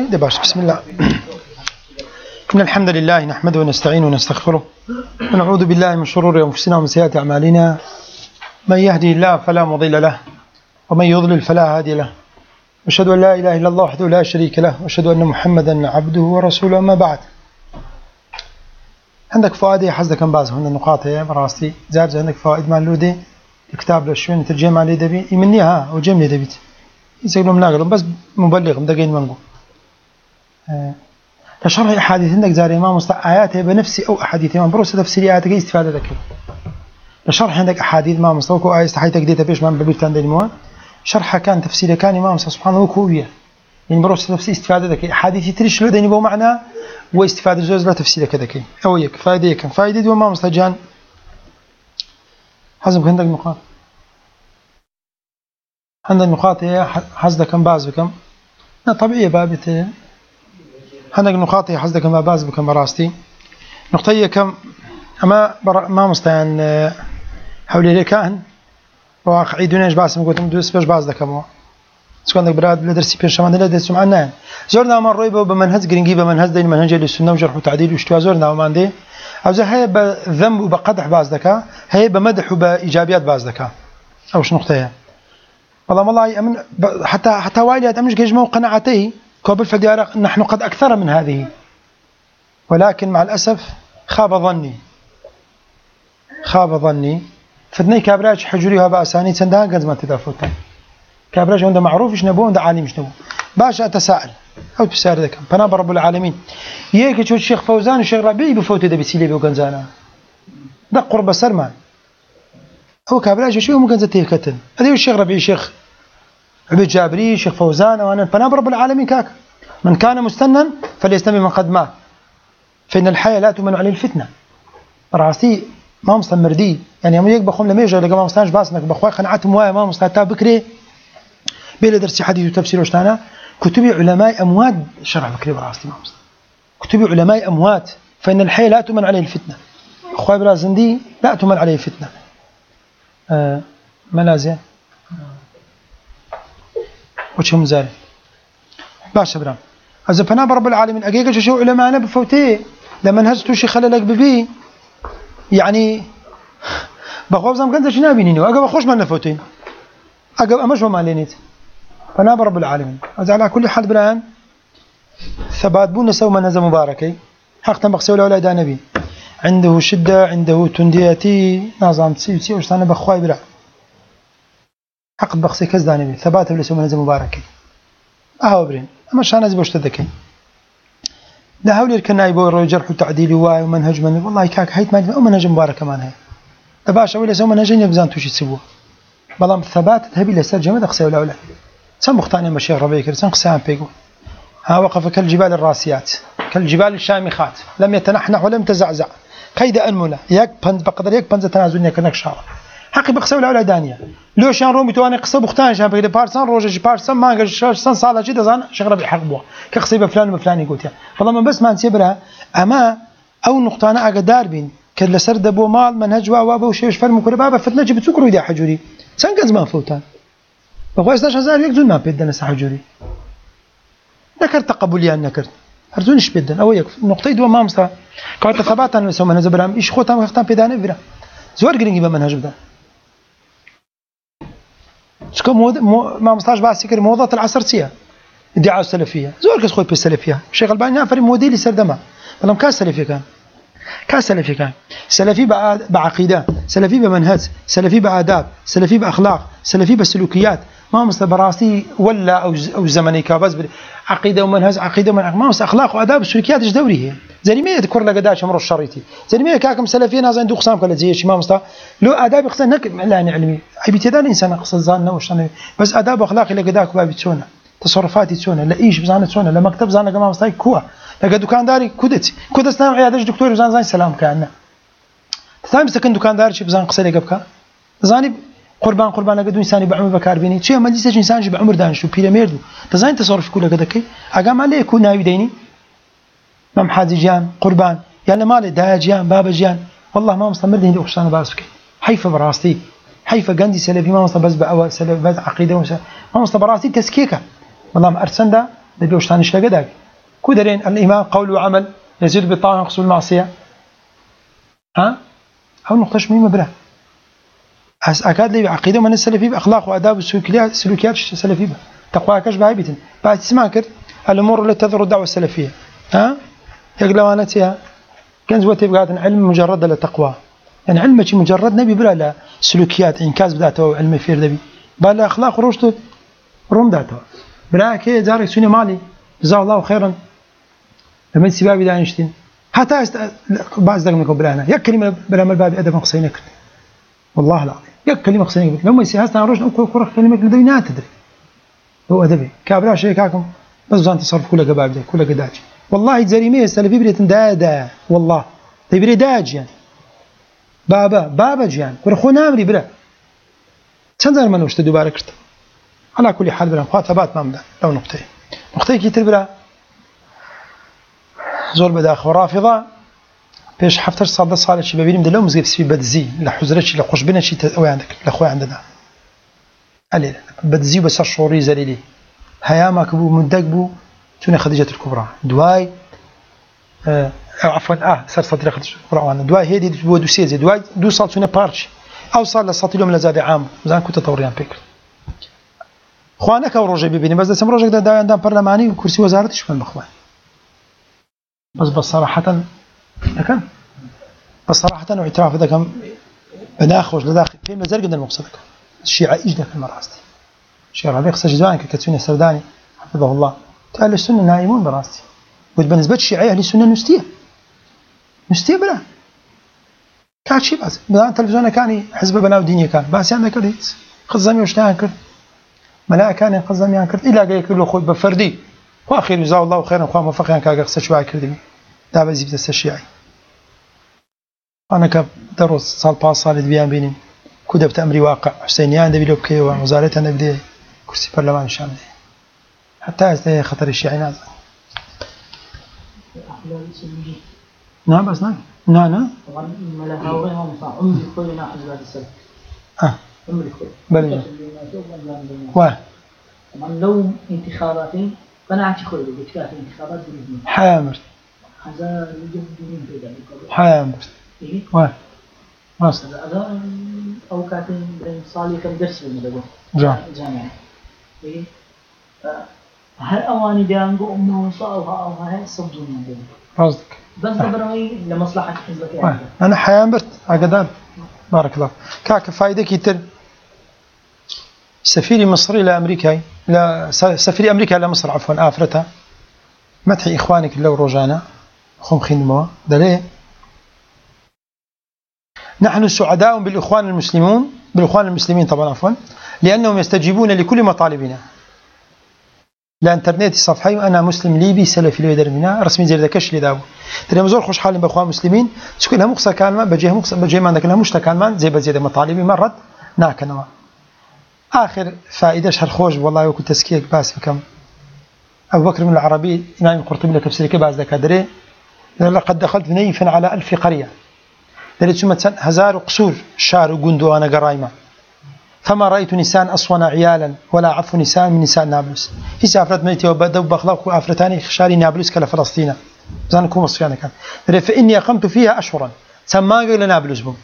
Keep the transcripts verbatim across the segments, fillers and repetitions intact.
باش بسم الله. إن الحمد لله نحمده ونستعينه ونستغفره ونعوذ بالله من شرور أنفسنا ومن سيئات أعمالنا. من يهدي الله فلا مضل له ومن يضلل فلا هادي له. أشهد أن لا إله إلا الله وحده لا شريك له وأشهد أن محمدا عبده ورسوله. أما بعد، عندك فوائد حزدك باز هنا النقاط هي براستي زاد عندك فوائد مالودي الكتاب للشوين ترجمة عليه دبي يمنيها وجملة دبيت يسألهم ناقلهم بس مبلغ مدقين منقو أه. لشرح أحاديث عندك زار إمام مصطفى آياته بنفسي أو أحاديث إمام بروس تفسير آياتك استفادة ذكر. لشرح عندك أحاديث إمام مصطفى وآية استحيتك ديتا بيش من بلوت كان دينموان شرحها كان تفسيره كان إمام مصطفى سبحانه وكوية يعني بروس تفسير استفادة ذكر أحاديث تريش له ديني بو معنى واستفادة زوز لا تفسيره كذا أو يك فائدة كان فائدة دو إمام مصطفى جان حزم عندك نقاط عندك نقاط هي حزد كم باز بكم طبيعي بابته عندك نقاط هي حزد كم باز بكم براستي نقطة كم أما ما مستعان حولي لي كان واقعي دونيش باس مقولت مدرس باش باز دكمو سكون براد لدرسي بيش شمان لا درس معنا زورنا من رويبه بمنهج جرينجي بمنهج دين منهج السنة وجرح وتعديل واشتوا زورنا وما عندي أوزا هي بذنب وبقدح باز دكا هي بمدح وبإيجابيات باز دكا أوش نقطة هي والله والله أمن حتى حتى وايلي أمنش جيجمو قناعته كوب الفديار نحن قد أكثر من هذه ولكن مع الأسف خاب ظني خاب ظني فدني كابراج حجوريها بأساني تندها قد ما تدافوتها كابراج عنده معروف إيش نبوه عنده عالم إيش نبوه باش أتساءل أو تسأل ذكر فناب رب العالمين ييك تشوف الشيخ فوزان والشيخ ربيعي بفوت ده بسيلي بوجنزانا ده قرب سرمان هو كابراج شو ممكن زتيه كتن هذا الشيخ ربيعي شيخ عبيد جابري شيخ فوزان وأنا فناب رب العالمين كاك من كان مستنا فليستمع من قد مات فإن الحياة لا تمن عليه الفتنة راسي ما مستمر دي يعني يوم يك بخون لما يجي لقى ما مستانش باسنك بخوي قناعتهم وايا ما مستعتا بكري بلا درس حديث وتفسير وشتانا كتب علماء أموات شرع بكري براسي ما مست كتب علماء أموات فإن الحياة لا تمن عليه الفتنة أخوي برازندي لا تمن عليه الفتنة آه ملازم وشهم زاري باش برام إذا فناب رب العالمين أجيك شو علماءنا بفوتيه لما نهزتوا شي خللك ببي يعني بخوف زم كنت شنو بينيني واجا بخوش ما نفوتين اجا مش ما لينيت فناب رب العالمين إذا على كل حال بران ثبات بون سو من هذا مباركي حقا بخسوا اولاد نبي عنده شده عنده تندياتي نظام سيسي واش انا بخواي برا حق بخسي كذا نبي ثبات ولا سو من هذا مباركي اهو برين اما شان زي بوشتدكي لا حول يركن ايبو رجرح وتعديل واي ومنهج من والله كاك حيت ما منهج مبارك كمان هي تباشا ولا سو منهج يبزان توش تسوى بلام ثبات تهبي لسر جمد اخسي ولا ولا سم مختاني مشيخ ربيع كرسان قسام بيقو ها وقف كالجبال الراسيات كالجبال الشامخات لم يتنحنح ولم تزعزع قيد انمله ياك بنز بقدر ياك بنز تنازل كنك شاره حقي بخسي ولا ولا دانيه لو شان رومي تواني قصه بختان شان بيد بارسان روج بارسان ما قال سن صاله جدا زان شيخ ربيع حقبوه كقصيبه فلان وفلان يقول يا والله بس ما نسيبها اما او نقطه انا اقدار بين كل سرد ابو مال منهج وا وا وشيش فرم كل بابا فتنه جبت سكر ويدا حجوري سنقز ما فوتان بغوش داش هزار يكزون ما بيدنا حجوري ذكر تقبليا نكرت ارزونش بيدنا او يكف نقطه دو ما مصر كانت ثبات انا سو منهج برام ايش خوتامختام بيدانه فيرا زور جرينجي بمنهج بدا شكون مود ما مصطاش بعد سكر موضه العصريه ادعاء السلفيه زور كس خوي بالسلفيه الشيخ الباني فري موديلي سردما بلام كاس سلفي كان كاس سلفي كان سلفي بعقيده سلفي بمنهج سلفي بآداب سلفي بأخلاق سلفي بسلوكيات ما مستبراسي ولا او او زمني كابز عقيده ومنهج عقيده ومنهج ما مست اخلاق واداب وسلوكيات ايش دوري هي زي ما يذكر لك قداش عمر الشريطي زي ما كاكم سلفيين هذا عنده قسام كلا زي ما مست لو اداب يقصد نك لا علمي اي بتدان انسان قصد زان وش بس اداب واخلاق اللي قداك باب تسونه تصرفاتي تسونه لا ايش بزانه تسونه لا مكتب زانه كما مست كوا لا دكانداري كودتي كود اسلام عياده دكتور زان زان سلام كان ثاني سكن دكاندار شي بزان قصه لقبك زاني قربان قربان قد انسان بعمر بكار بيني شيء ما ليش انسان بعمر دانش بيراميد تزاين تصرف كله قدك اقام عليه يكون ناوي ديني مام حاجي جان قربان يعني مالي داجيان بابا جان والله ما مستمر دي وحشانه باسك حيفا براستي حيفا قندي سلفي ما مستبز بأول سلف بس عقيده ما مستبراسي تسكيكه والله ما ارسندا دبي وشتان إيش كذا كودرين الإيمان قول وعمل يزيد بالطاعة وينقص بالمعصية ها أو نقطة مهمة بلا أكاد لي عقيدة من السلفي بأخلاق وآداب والسلوكيات سلوكيات السلفية تقوى كش بعيبتن بعد تسمع كر الأمور التي تضر الدعوة السلفية ها يقلوانتها كنز وتبقى علم مجرد للتقوى يعني علم شيء مجرد نبي بلا لا سلوكيات إنكاس بداته علم فير نبي بلا أخلاق ورشد روم داته بلا كي جارك سوني مالي جزاه الله خيرا لما السباب دانشتين حتى است... بعض ذلك منكم بلا هنا يا كلمة بلا من الباب أدب مقصينك والله العظيم يا كلمة مقصينك لما يصير هسنا روش نقول كرة كلمة لدينا تدري هو أدبي كابلا شيء كاكم بس زان تصرف كله جباب ده كله جداج والله جريمة السلفي بريت دادا والله تبري داج يعني بابا بابا جيان ورخو نامري بلا چند زمان منوش تدوباره کرد على كل حال بلا خاطر ثبات ما مدا لو نقطه نقطه كتير بلا زور بداخل رافضه بيش حفتر صاد صالح شي ببيني مدلو مزيف سي بدزي لا حزرتش لا خوش بنا شي تقوي عندك لا خويا عندنا علي بدزي بس شعوري زليلي هيا ما كبو مدقبو توني خديجه الكبرى دواي آه عفوا اه صار صدري خديجه الكبرى وانا دواي هيدي دو دو سيزي دواي دو صال توني بارش او صار لصاتي لهم لزاد عام زان كنت تطوريان فكر خوانك او روجي ببيني بس دسم روجك دا عندنا برلماني وكرسي وزارتي شو من اخوان بس بصراحه لكن بصراحه واعتراف ذاك بناخذ لداخل في مزال قد المقصدك الشيعة اجدا في مراستي الشيعة ربيع سجداني كتسوني السرداني حفظه الله اهل السنه نائمون براستي وبالنسبه للشيعة اهل السنه نستيه نستيه بلا كان شيء بس بدأ التلفزيون كان حزب بناء دينية كان بس عندك كده خزامي وشتان كر ملاء كان خزامي كر إلى جاي كله خود بفردي وآخر جزاه الله خيرا وخام وفقيا كأجر شوي كردي ده بزيد الشيعي أنا كدرس صال باص صال بيان بيني كتبت أمري واقع حسينيان ده بيلوبكي ووزارة أنا بدي كرسي برلمان الشام حتى هذا خطر الشيعي نازل نعم بس نعم نعم نعم طبعا ملاها وغيرها مصاع عمري كل ناحية هذا السبب اه عمري كل بلى واه طبعا لو انتخاباتين قناعتي خوي بكتاب انتخابات بالإذن حامر هذا يجب دين بيدا حامر إيه واه ماست هذا أوقاتين بين صالح كم درس بالمدرسة جامعة إيه هل أواني بيانجو أمه وصاوها أو هاي صدقون مدرسة قصدك بس دبروي لمصلحة حزبك يعني. أنا حيامرت عقدان بارك الله كاك فايدة كتير سفيري مصري لأمريكا لا سفيري أمريكا لمصر عفوا آفرتها مدح إخوانك لو رجانا خم خدموا دليه نحن سعداء بالإخوان المسلمون بالإخوان المسلمين طبعا عفوا لأنهم يستجيبون لكل مطالبنا الانترنت صفحي وانا مسلم ليبي سلفي لي درمنا رسمي زي داكش لي داو ترى مزور خوش حال باخوان مسلمين تكون لها مقصه كان ما بجيه مقصه بجيه ما عندك لها مشتا كان ما زي بزيد مطالبي مرت ناكنوا اخر فائده شهر خوش والله وكنت تسكيك باس بكم ابو بكر من العربي امام القرطبي لك تفسير كباز ذاك دري لقد دخلت نيفا على ألف قريه دريت ثم هزار قصور شار وجندو انا قرايمه فما رأيت نساء أصون عيالا ولا عفو نساء من نساء نابلس في سافرت ميتي وبدأوا بأخلاق وأفرتاني خشاري نابلس كلا فلسطين زانكم مصريانا كان فإني أقمت فيها أشهرا سماقا لنابلس بهم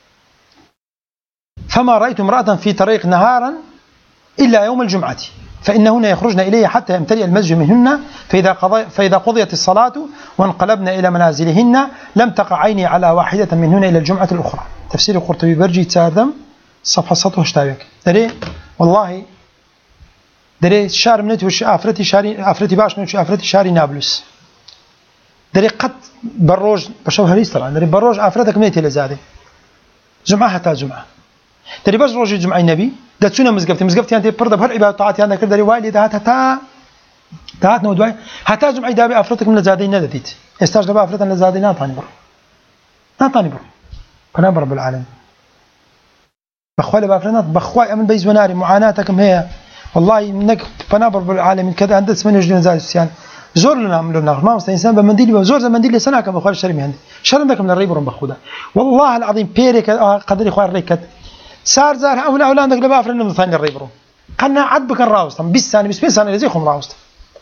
فما رأيت امرأة في طريق نهارا إلا يوم الجمعة فإنهن يخرجن إلي حتى يمتلئ المسجد منهن فإذا, قضي فإذا قضيت الصلاة وانقلبن إلى منازلهن لم تقع عيني على واحدة منهن إلى الجمعة الأخرى تفسير القرطبي برجي تساردم صفحة سطح اشتاويك دري والله دري شار منتي وش افرتي شاري افرتي باش منتي افرتي شاري نابلس دري قد بروج بشوف هريس طبعا دري بروج افرتك منتي لزاده جمعه حتى جمعه دري بس روج جمعه النبي دتسونا مزقفتي مزقفتي انت برد بهر عباده طاعتي انا كدري وايلي دهات حتى دهات نو دواي حتى جمعه دابي افرتك من لزاده نديت استاج دابا افرتك من لزاده نا ثاني بر نا ثاني بر كنا رب العالمين بخوالي بافرنات بخواي أمن بيز وناري معاناتكم هي والله إنك فنابر بالعالمين كذا عند اسمه يجري نزال السيان زور لنا عملوا لنا ما مست إنسان بمنديل بزور زمنديل لسنا كم بخوال الشرمي عندي شر عندكم للريبرون بخوده والله العظيم بيرك قدر إخوان ريكت صار زار أولاد أولادك لبافرن من ثاني الريبرون قلنا عد بكن راوستم بس ثاني بس بس ثاني لزيهم راوست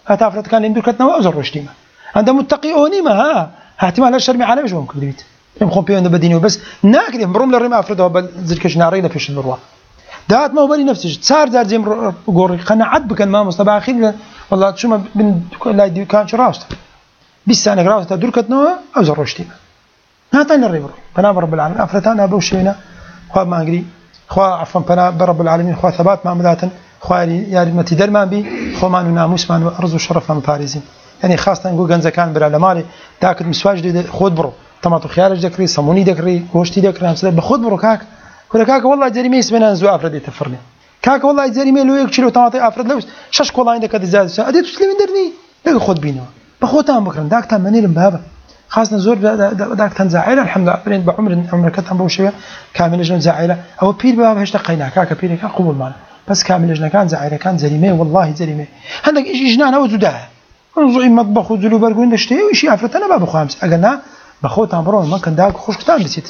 هتافرت كان يندور كتنا وأزر رشتيما عند متقي أوني ما ها احتمال الشرمي على مش ممكن بيت يوم خون بيون بديني وبس ناكل مروم للرمى أفرده بزركش نارينا فيش الروح دات ما هو بني نفسه صار زار زي قوري خنا عد بكن ما مصطبع أخير والله شو ما بن لا يدي كان شراست بس أنا قرأت دركتنا أزر رشتيما هاتين الرمى فنا برب العالمين أفرتنا بوشينا خواب ما أقري خوا عفوا فنا برب العالمين خوا ثبات ما مذاتن خوا يا متي درمان بي خوا ما ناموس ما أرز وشرف من فارزين يعني خاصة نقول جنزة كان برا مالي تأكد مسواج دي خود برو طماطم خيارج دكري صموني دكري وشتي دكري همسلا بخود برو كاك ولا كاك والله جريمة اسمنا نزوا أفرد تفرني كاك والله جريمة لو يكشلو طماطم أفرد لوس شش كولا عندك هذا زاد أدي تسلم درني لا خود بينه بخوتهم بكرن داك تام منيل بهذا خاصة زور داك تنزعيله الحمد لله برين بعمر عمر كتهم بوشية كامل لجنة زعيله أو بير بهذا هشت قينا كاك بير كان قبول معنا بس كامل لجنة كان زعيله كان جريمة والله جريمة عندك إيش جنان هو زودها نزوي مطبخ وزلو برجون دشتي وشي عفرتنا بابو خامس أجلنا بخوت عمرون ما كان داك خوش كتان بسيط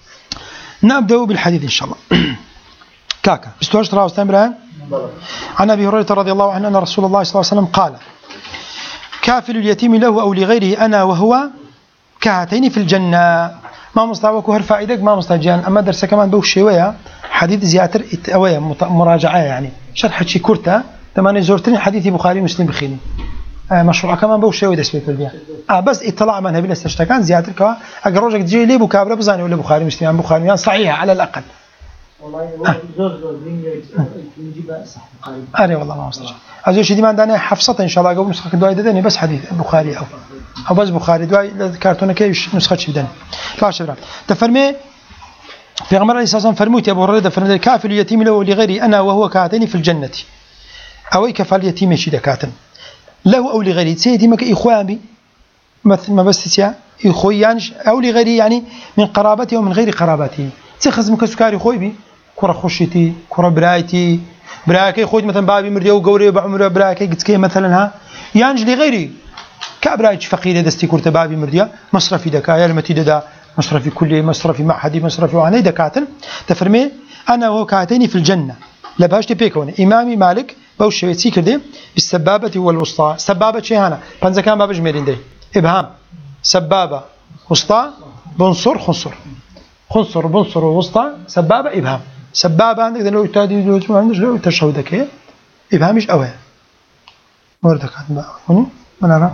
نبدأ بالحديث إن شاء الله كاكا بستوش ترى استمران عن أبي هريرة رضي الله عنه أن رسول الله صلى الله عليه وسلم قال كافل اليتيم له أو لغيره أنا وهو كهاتين في الجنة ما مستوى كهر فائدك ما مستجان أما درس كمان بوش شوية حديث زياتر أوية مراجعة يعني شرح شي كورتا تمانية زورتين حديث بخاري مسلم بخيني آه مشروع كمان بوش شوية دسبيت البيع آه بس اطلاع من هبيل استشتكان زياتر كوا أجروجك تجي لي بكابرة بزاني ولا بخاري مسلم عن بخاري يعني صحيحة على الأقل والله زور زور نجيبها صح بخاري أري والله ما مستجان أزوج شدي ما عندنا حفصة إن شاء الله قبل نسخة دواء ددني بس حديث بخاري أو أو بس بخاري دواء كرتونة كيش نسخة شدني لا شباب تفرمي في غمر عليه الصلاة والسلام فرموت يا أبو هريرة فرمي كافل اليتيم له لغيري أنا وهو كهاتين في الجنة أو كفال اليتيم شي دكاتن له أو لغيري سيدي ما كإخوان بي مثل ما بس تسيا إخويانش أو لغيري يعني من قرابتي أو من غير قرابتي تخز مكسكاري خوي بي كرة خشتي كرة برايتي براكي خوي مثلا بابي مردي وقوري بعمره براكي قد مثلا ها يانج لغيري كابرايتش فقير دستي كرت بابي مردي مصرفي دكايا المتي دا مصرفي كلي مصرفي معهدي مصرفي وعني دكاتن تفرمي أنا وهو كهاتين في الجنة لباشتي بيكون إمامي مالك بوش شويتي كردي بالسبابة والوسطى سبابة شيء هنا بنزا كان بابج ميرين دي إبهام سبابة وسطى بنصر خنصر خنصر بنصر ووسطى سبابة إبهام سبابة عندك لو تادي لو عندك لو تشهدك إيه إبهامش أوه موردك عند هنا من أرى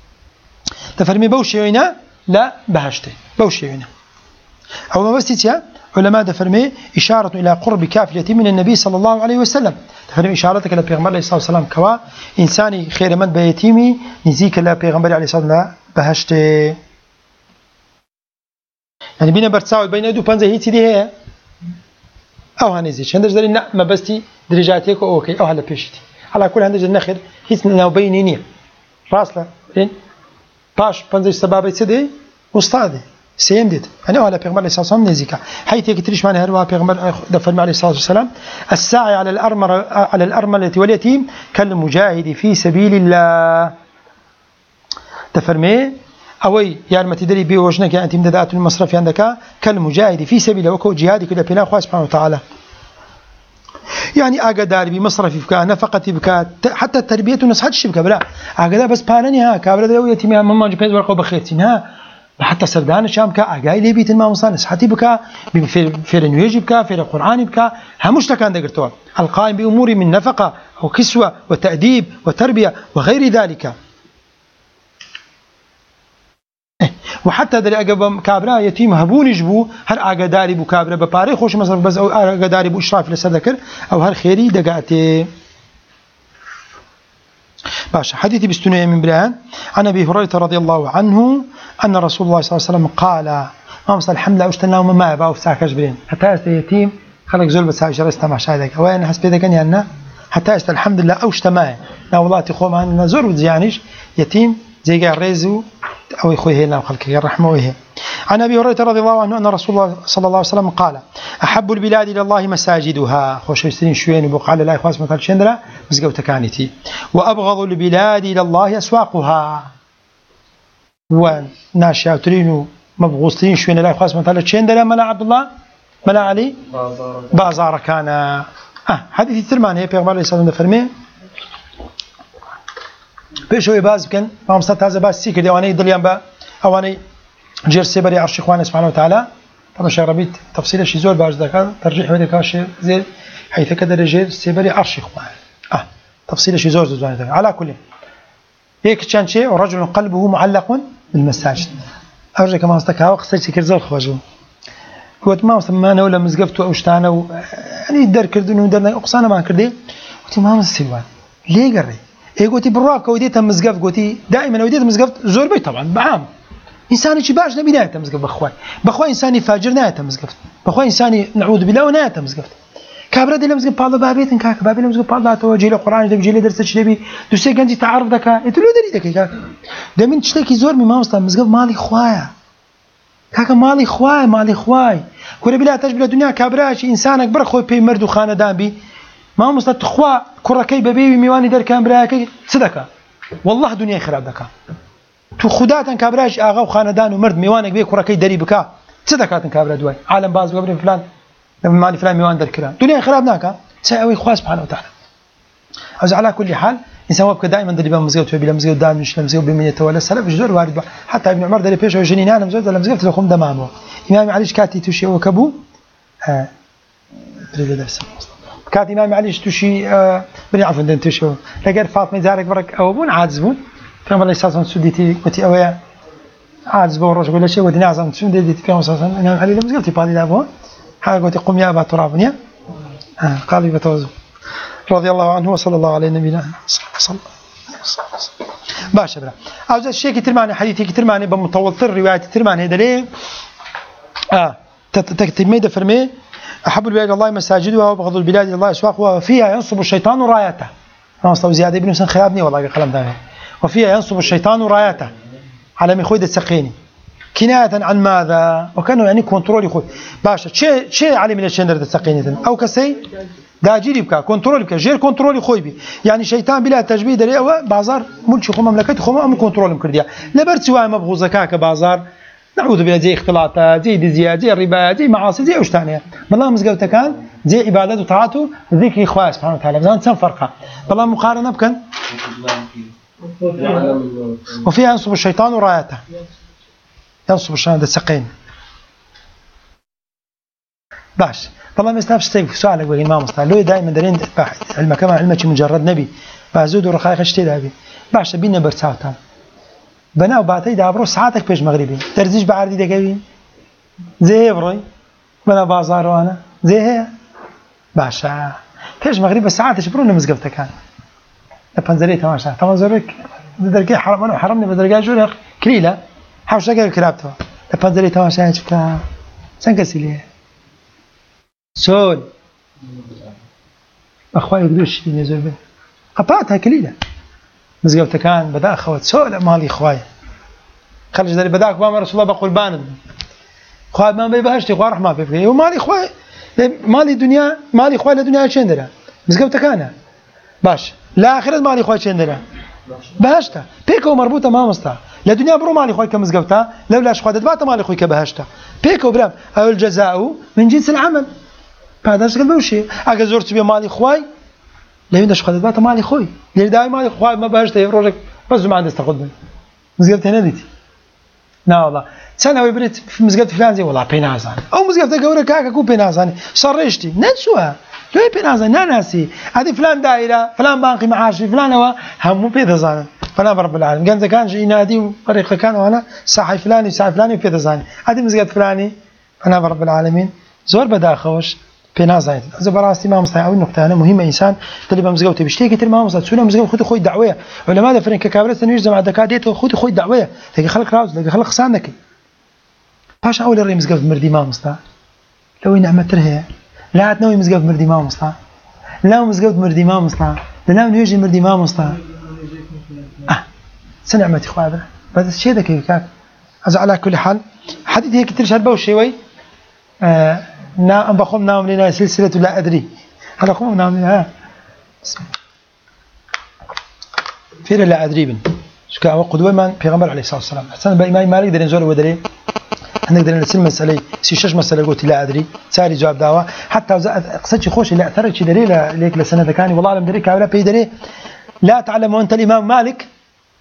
تفرمي بوش هنا لا بهشته بوش هنا أو ما بس تيا علماء دفرمي إشارة إلى قرب كافلة من النبي صلى الله عليه وسلم تفرمي إشارتك إلى بيغمبر عليه الصلاة والسلام كوا إنساني خير من بيتيمي نزيك إلى بيغمبر عليه الصلاة والسلام بهشته يعني بين برتساوي بين يدو بانزا هي تدي هي أو هنزيش هندش داري نا ما بستي درجاتك أوكي أو هلا بيشتي على كل هندش النخر هيت ناو بينينية راسلا بين باش بانزا السبابة تدي وستادي سيندت يعني أهلا بيغمبر عليه الصلاة والسلام نزيكا حيث يكتريش معنا هروا بيغمبر دفن عليه الصلاة والسلام الساعي على الأرملة على الأرملة واليتيم كالمجاهد في سبيل الله تفرمي أوي يا ما تدري بيه وجنك أنت مددات المصرف عندك كالمجاهد في سبيل الله وكو جهادك إلى بنا الله سبحانه وتعالى يعني أقدر بمصرف بك نفقة بك حتى التربية ونصحتش بك بلا أقدر بس بانني ها كابلا ده يتيمها ماما جبت ورقة بخيرتين ها حتى سردان الشام كا أجاي لي بيت الماء مصانس حتى بك في في النيوج بك في القرآن بك همش لكان ذكرتوا القائم بأمور من نفقة أو كسوة وتأديب وتربية وغير ذلك وحتى دري أجاب كابرا يتيم هبون يجبو هر أجداري بو كابرا بباري خوش مصرف بس أو أجداري بو إشراف لسذكر أو هر خيري دقاتي باشا حديث بستنوية من برهان عن أبي هريرة رضي الله عنه أن رسول الله صلى الله عليه وسلم قال ما مصل الحملة أشتنا وما ما يبقى وفساكش برين حتى يست يتيم خلق زول بس هاي شرسته مع شاهدك وين حسب ذلك أن حتى يست الحمد لله أوشتماه لا والله تخوم عن زور وزيانيش يتيم زي قال ريزو أو يخويه هنا وخلقه الرحمة ويه عن أبي هريرة رضي الله عنه أن رسول الله صلى الله عليه وسلم قال أحب البلاد إلى الله مساجدها خوش يسترين شوين وبقى على الله إخواس مثل شندرة مسقو تكانتي وأبغض البلاد إلى الله أسواقها وناشا ترين مبغوصتين شوين الله إخواس مثل شندرة ملا عبد الله ملا علي بازار كان أه حديث الترمان هي بيغمار عليه الصلاة والسلام فرمي بيشوي باز كان ما مستت هذا باز سيك ديواني دليان با أواني جير سبري عرش إخوانه سبحانه وتعالى طبعا شربيت تفصيل شيء زور باز ذكر ترجيح بدك كاشي زي حيث كده رجال سبري عرش إخوانه آه تفصيل شيء زور زور ذكر على كل هيك كان شيء ورجل قلبه معلق بالمساجد أرجع كمان استكها وقصة كثير زور خواجه هو ما مسمانا ولا مزقفته أو شتانا و... يعني در كردون ودرنا أقصانا ما كردي قلت ما مسيوان ليه قري إيه قلتي براك وديتها مزقف قلتي دائما وديتها مزقفت زور بي طبعا بعام إنساني شباش نبي نايته مزقف بخواي بخواي إنساني فاجر نايته مزقفت بخواي إنساني نعوذ بالله ونايته مزقفت كابرا دي لمزقف بالله بابيتن كاك بابي لمزقف بالله توجي له قرآن جيب جيل درس تشربي دوسي كنتي تعرف ذكاء يتلو دري ذكاء كاك ده من تشتكي زور من ما مستوى مزقف مالي خوايا كاك مالي خواي مالي خواي كل بلا تجبل الدنيا كابراش إنسانك برا خوي بي مرد وخانة دامبي ما مستوى تخوا كركي ببي ميواني در كامبراك صدقة والله دنيا خراب ذكاء تو خداتن كابراش آغا وخانة دان ومرد ميوانك بي كركي دري بكا صدقة كابرا دوي عالم باز وقبل فلان مالي فلان ميوان در كلام دنيا خراب ناكا سأوي خوا سبحانه وتعالى أوز على كل حال إنسان وابك دائما دري بمزقوت وبلا مزقوت دائما مش لمزقوت بمن يتولى السلف جزور وارد حتى ابن عمر دري بيش وجنين أنا مزقوت ولا مزقوت لخم دمامه إمام علي كاتي تشي وكبو آه بريد درس كات إمام علي تشي آه بني عفوا دين تشي لقى فاطمة زارك برك أو بون عاجزبون فهم الله يساسون سوديتي وتي أويا عاجزبون الرجل ولا شيء ودنا عزم سوديتي فهم أساسا إمام علي لمزقوت بالي لابون حاجة قلت قم يا أبا ترابني آه قال بتوزو رضي الله عنه وصلى الله عليه نبينا صلى الله باشا برا أوزا الشيء كتير معني حديثي كتير معني بمطولطر رواية كتير معني هذا ليه آه تكتمي ده فرمي أحب البلاد الله مساجدها وبغض البلاد الله أسواقها وفيها ينصب الشيطان رايته ما مستوى زيادة ابن حسين خلابني والله قلم ده وفيها ينصب الشيطان رايته على مخويد السقيني كناية عن ماذا وكانوا يعني كنترول يخوي باشا شيء شيء علي من الشندر السقينة أو كسي داجيري بكا كنترول بكا غير كنترول يخوي بي يعني شيطان بلا تجبيد دري أو بازار ملك خو مملكة خو أم كنترول مكرديا لبرت سواء مبغوزة كاك بازار نعوذ بالله زي اختلاطات زي دزيات زي الربا زي معاصي زي وش ثانية والله مزقوته كان زي عبادته وطاعته ذكر إخوة سبحانه وتعالى بزمان سن فرقة والله مقارنة بكن وفيها ينصب الشيطان رايته ينصب الشيطان ده سقين باش والله ما يستاهلش تيجي سؤالك بقى ما مستاهل لو دائما دارين باحث علمك كما علمك مجرد نبي بعزود ورخايخ اشتي دابي باش بينا برساوتان بنا وبعتي دابرو ساعتك بيش مغربي ترزيش بعردي دقوي زي بروي بنا بازار وانا زي هي باشا بيش مغربي ساعتش برون مزقفته كان بنزلي تماشا تمازورك بدرجه حرام انا حرمني بدرجه جوري كليله حوش دقه كلابته بنزلي تماشا شفتا سنكسيلي سول اخوي قدوش ينزل به قطعتها كليله مزقفته كان بدا اخوات سول مالي اخوي خرج دري بداك ما رسول الله بقول باند اخوي ما بيبهشت اخوي رحمه بيبغي ومالي اخوي مالي دنيا مالي اخوي لدنيا شندره مزقفته كان باش لا اخرت مالي اخوي شندره بهشته بيكو مربوطه ما مستا لدنيا برو مالي اخوي كمزقفته لولا اشخاص دبات مالي اخوي كبهشته بيكو برام او الجزاء من جنس العمل هذا شغل بوشي اجا زرت بي مالي اخوي لا يندش خدت بات مالي اخوي ليه داي مالي اخوي ما بهشته يفرجك بس ما عندي استخدم مزقفته هنا ديتي لا والله سنه ويبريت في مزقفته فلان زي والله بينازان او مزقفته قورك هكا كو بينازان صرشتي نسوها لو بينازان ناسي هذه فلان دائره فلان باقي معاشي فلان هو هم بيتزان فانا رب العالمين كان كان ينادي طريقه كان وانا صاحي فلاني صاحي فلاني بيتزان هذه مزقفته فلاني فانا رب العالمين زور بدا خوش بينازان اذا براستي ما مستحي او نقطه انا مهمه انسان تلي بمزقوته بيشتي كثير ما مستحي سونا مزقوت خذ خوي دعويه علماء فرن ككابرس تنويج جماعه دكاديته خذ خوي دعويه تلقى خلق راوز تلقى خلق سانك باش اول الري مزقوت مردي ما مستحي لو نعمه ترهي لا تنوي مزقوت مردي ما مستحي لا مزقوت مردي ما مستحي لا نويج مردي ما مستحي اه سنعمتي اخويا بس الشيء ذاك كاك على كل حال حديث هيك كثير شربه شوي آه نام بخم نام لنا سلسلة لا أدري هلا خم نام لنا فير لا أدري بن شكا وقدوة من پیغمبر عليه الصلاة والسلام حسن بإمام مالك درين زول ودري عندك درين نسل مسألة سيشش مسألة قلت لا أدري ساري جواب دعوة حتى قصدش خوش لا أثرت شي دري ليك لسنة كاني والله لم دري كاولا بي دري لا تعلم وأنت الإمام مالك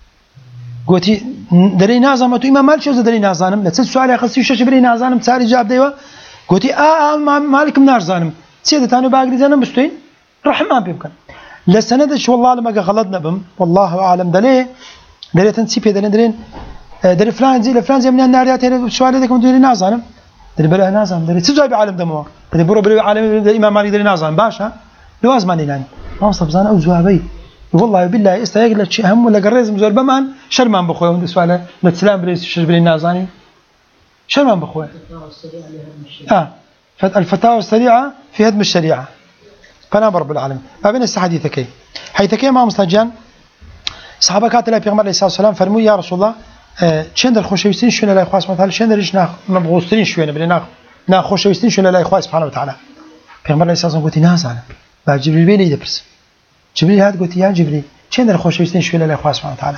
قوتي دري نازم تو إمام مالك شو دري نازانم لا تسأل سؤال يخصي وش شبري نازانم ساري جاب ديوا قوتي آه مالك من نازانم سيدة تانو باقي زانم بستوين رحمة بيمكن لسند شو والله لما غلطنا بهم والله أعلم دلي دري تنسيب دري دري دري فلان زي فلان زي من الناريات هنا سؤال هذاك دري نازانم دري بلا نازانم دري تزاي بعالم دموع دري برو برو عالم الإمام مالك دري نازانم باشا لواز ماني يعني ما وصل بزان أو زوابي والله بالله استيقظ لك شيء هم ولا قريز مزول بمان شرمان بخوي وند سؤال نتسلام بريس شربلي نازاني شرمان بخوي اه الفتاوى السريعه في هدم الشريعه فانا رب العالمين فبين الحديثك حيث ما مستجان صحابه كاتله في عمر عليه الصلاه والسلام فرموا يا رسول الله شند الخوشويستين شنو لا اخوان سبحانه وتعالى شند ريش مبغوستين شويه بلنا نا خوشويستين شنو لا اخوان سبحانه وتعالى في عمر عليه الصلاه والسلام قلت ناس انا بعد جبريل بيني يدبس جبريل هاد قلت يا جبريل شند الخوشويستين شنو لا اخوان سبحانه وتعالى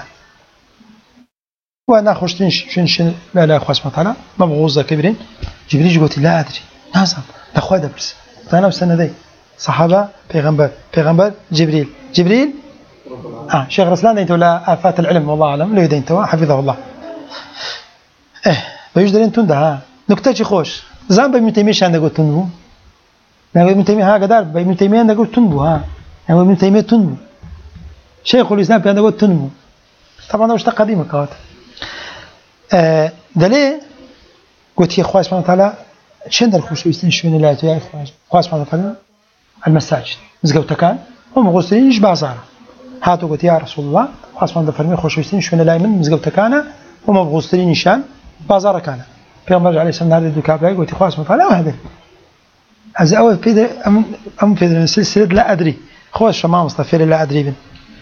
وانا خوشتين شنو لا لا اخوان سبحانه وتعالى مبغوزه كبرين جبريل قلت لا ادري ناس اخوان دبس انا وسندي صحابه پیغمبر پیغمبر جبريل جبريل اه شيخ رسلان انت ولا افات العلم والله اعلم لو انت حفظه الله اه بيجدرين تنده ها نكته خوش زان بابن تيميه شان قلت تنبو لا ابن تيميه ها قدر ابن تيميه انا قلت تنبو ها يعني ابن تيميه تنبو شيخ الاسلام كان قلت تنبو طبعا ده اشتق قديمه كوات آه دليل قلت يا اخوان سبحانه وتعالى شندر خوش ويستن شنو لا يا اخوان سبحانه وتعالى المساجد مزقوت كان هم غسلين ايش بازار هاتوا قلت يا رسول الله خاص ما فرمي خوش ويستن شنو لا من مزقوت كان هم غسلين نشان بازار كان پیغمبر عليه السلام هذا الدكاب قلت اخوان سبحانه وتعالى وهذا از اول في ام ام في السلسله لا ادري خوش ما مصطفى لا ادري بن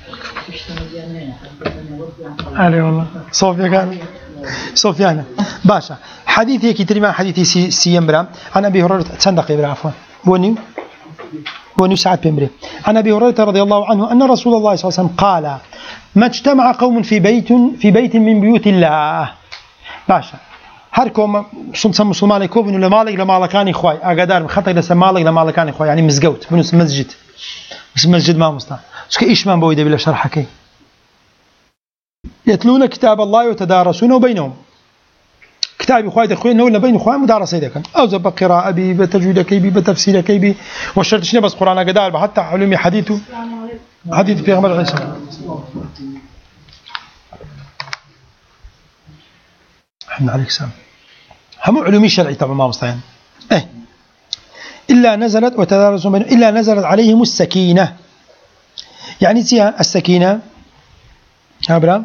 علي والله صوفيا كان صوفيانا باشا حديثي كتير ما حديثي سي سيمبرا عن ابي هريره تصدق ابراهيم عفوا بوني بوني ساعات بمري عن ابي هريره رضي الله عنه ان رسول الله صلى الله عليه وسلم قال ما اجتمع قوم في بيت في بيت من بيوت الله باشا هركم صمت مسلمان يكون ولا مالك لمالكان اخوي اقدر خطا لسه مالك لمالكان اخوي يعني مزقوت بنص مسجد بس مسجد ما مستا اسكو ايش ما بويده بلا شرحك يتلون كتاب الله ويتدارسونه بينهم كتاب اخوي اخوينا ولا بين اخوان مدارسه ذاك او زب قراءه بي بتجويد كيبي بتفسير كيبي وشرط شنو بس قران قدار حتى علوم حديثه حديث في پیغمبر عيسى الحمد عليك سلام هم علوم شرعي طبعا ما مستعين ايه الا نزلت وتدارسوا بينهم الا نزلت عليهم السكينه يعني زي السكينه ابراهيم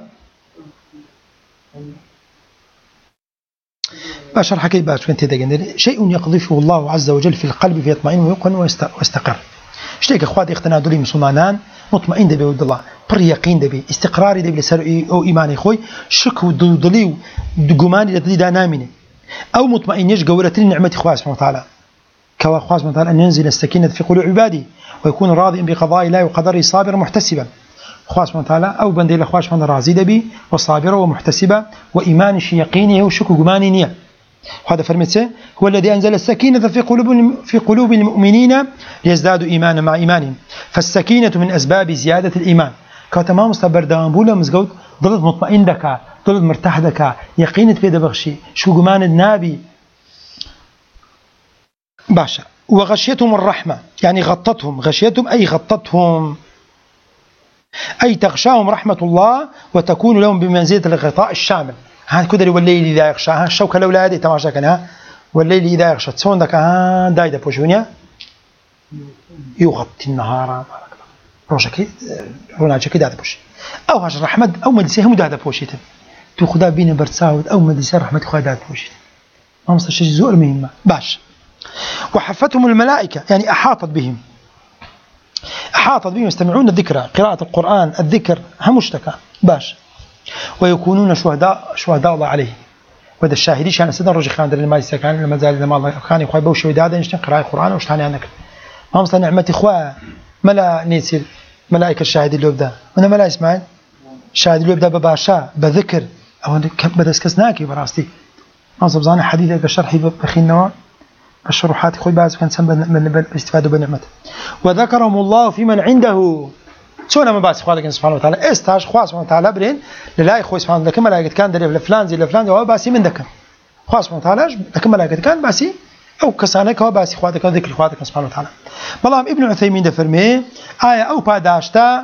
باشر حكي باش كنت دقن شيء يقذفه الله عز وجل في القلب فيطمئن ويقن ويستقر شتيك اخواتي اختنا دولي مسلمانان مطمئن دبي ود الله بر يقين دبي استقراري دبي لسر او ايماني خوي شك ودلي دغماني دا نامني او مطمئن يج قولت نعمه اخوات سبحانه وتعالى كوا اخوات سبحانه وتعالى ان ينزل السكينه في قلوب عبادي ويكون راضيا بقضاء الله وقدره صابرا محتسبا اخوات سبحانه وتعالى او بندي الاخوات سبحانه راضي دبي وصابرا ومحتسبا وايمان يقيني وشك غماني نيه وهذا فرمته هو الذي أنزل السكينة في قلوب في قلوب المؤمنين ليزدادوا إيمانا مع إيمانهم فالسكينة من أسباب زيادة الإيمان كتمام مستبردان بولا مزقود ضلت مطمئن دكا ضلت مرتاح دكا يقينة في دبخشي شو جمان النبي باشا وغشيتهم الرحمة يعني غطتهم غشيتهم أي غطتهم أي تغشاهم رحمة الله وتكون لهم بمنزلة الغطاء الشامل ها كدري والليل إذا يغشى ها الشوكة الأولادي تماشى كنا والليل إذا يغشى تسون دك ها دايدا بوشونيا يغطي النهار روشة كي هنا كي دايدا بوش أو هاش رحمة أو مدرسة هم دايدا بوشيتن تو خدا بين برتساود أو مدرسة رحمة خدا دايدا بوشيتن ما مستشي زور مهمة باش وحفتهم الملائكة يعني أحاطت بهم أحاطت بهم يستمعون الذكرى قراءة القرآن الذكر هم مشتكى باش ويكونون شهداء شهداء الله عليه وهذا الشاهدي شان سيدنا رجل خان در ما يسكن لما زال لما الله خان يخوي بو شهداء نشتن قراءة القرآن وش ثاني عندك ما مصنع نعمة إخوة ملا نيسير ملائكة الشاهد اللي يبدأ أنا ملا إسماعيل الشاهد اللي يبدأ بباشا بذكر أو كم بدسكسناكي براستي ما صبزان حديث بشرحي بخين نوع الشروحات خوي بعض كان سبب من الاستفادة بنعمته وذكرهم الله في من عنده شون ما باس خالق سبحانه وتعالى استاش خاص سبحانه وتعالى برين لا يخوي سبحانه وتعالى كما لا كان دري لفلان زي لفلان هو باسي من ذكر خاص سبحانه وتعالى كما لا كان باسي او كسانك هو باسي خالق ذكر خالق سبحانه وتعالى بلام ابن عثيمين ده فرمي آية او باداشتا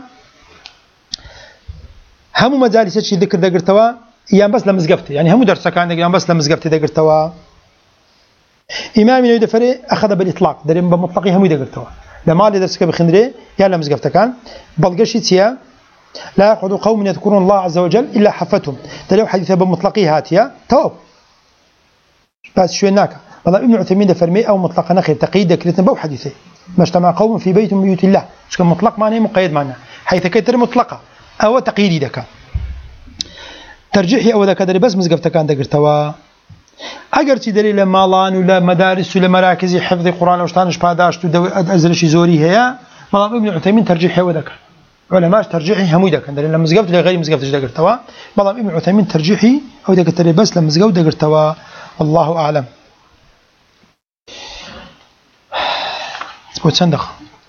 هم مجالس شي ذكر دقرتوا يان بس لمزقفته يعني هم درس كان يان بس لمزقفته دقرتوا امام ابن دفري اخذ بالاطلاق درين بمطلق هم دقرتوا لما اللي درسك بخندري يا لمزقفته كان بلقشي تيا لا يقعد قوم يذكرون الله عز وجل الا حفتهم تلو حديثه بمطلقي هاتيا توب بس شو هناك والله ابن عثيمين ده فرمي او مطلق نخير تقييد ذكرتنا بو حديثه ما اجتمع قوم في بيت من بيوت الله مش كان مطلق معناه مقيد معناه حيث كتر مطلقه او تقييدي دكا ترجيحي او ذاك دري بس مزقفته كان دقرتوا اگر چی دلیل مالان ولا مدارس ولا مراكز حفظ قران وشتانش پاداشت و ازرشي زوري هي مالام ابن عثيمين ترجيحي او ذاك علماء ترجيحي هم ذاك دليل مزقفت غير مزقفت دقرتوا مالام ابن عثيمين ترجيحي او ذاك تري بس لمزقو دقرتوا والله اعلم سبوت صندوق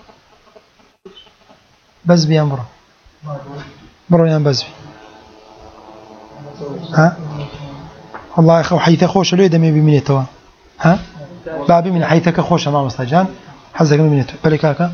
بس بيان برو برو يان بس بي. ها والله اخو حيث خوش لو دمي بمنيتوا ها بابي من حيثك خوش ما مستجان حزق من منيتوا بالك هكا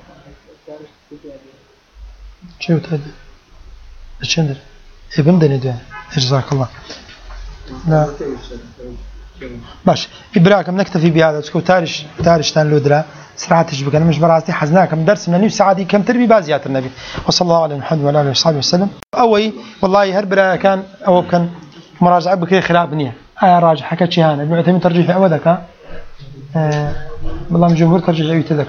شو تد الشندر ابن دندوا جزاك الله لا باش ابراكم نكتفي بهذا تسكو تارش تارش تان لودرا سرعتش بك انا مش براسي حزناكم درس من نفس ساعه كم تربي بازيات النبي وصلى الله على محمد وعلى اله وصحبه وسلم اوي والله هربرا كان او كان مراجعه بك خلاف بنيه انا راجع حكيت شي انا ابن عثيمين ترجيح او ذاك آه والله من جمهور ترجيح يتذكر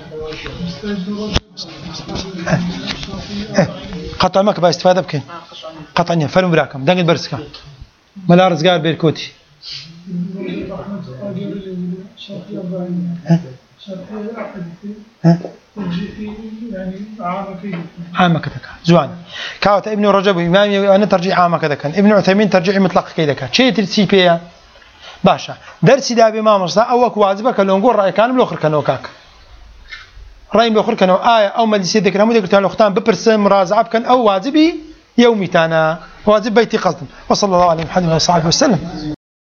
آه. قطع مك باستفاده بك قطعني فلم براكم دنگ برسكا ملا رزقار بيركوتي عامة كذا زوان كاوت ابن رجب إمام أنا ترجيح عامة كذا كان ابن عثيمين ترجيح مطلق كذا كان شيء ترسي بيا باشا درس ده بإمام الصلاة أو واجبك لو نقول رأي كان بالآخر كانوا كاك رأي بالآخر كانوا آية أو مجلس ذكر هم ذكر تعالوا ختام ببرسم مرازعة كان أو واجبي يومي تانا واجب بيتي قصد وصلى الله عليه محمد وصحبه وسلم.